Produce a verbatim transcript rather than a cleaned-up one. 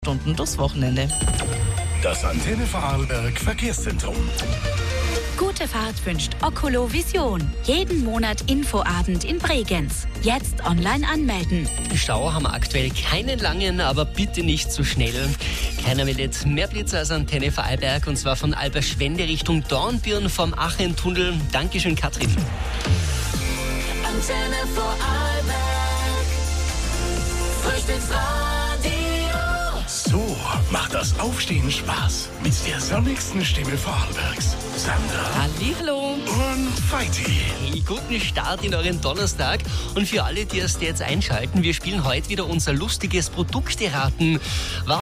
Stunden durchs Wochenende. Das Antenne Vorarlberg Verkehrszentrum. Gute Fahrt wünscht Oculo Vision. Jeden Monat Infoabend in Bregenz. Jetzt online anmelden. Stau haben wir aktuell keinen langen, aber bitte nicht zu schnell. Keiner meldet mehr Blitzer als Antenne Vorarlberg, und zwar von Alberschwende Richtung Dornbirn vom Achentunnel. Dankeschön, Katrin. Antenne Vorarlberg. Frühstücksradio. So macht das Aufstehen Spaß. Mit der sonnigsten Stimme Vorarlbergs. Sandra Hallihallo. und Veiti. Hey, guten Start in euren Donnerstag. Und für alle, die erst jetzt einschalten, wir spielen heute wieder unser lustiges Produkte raten.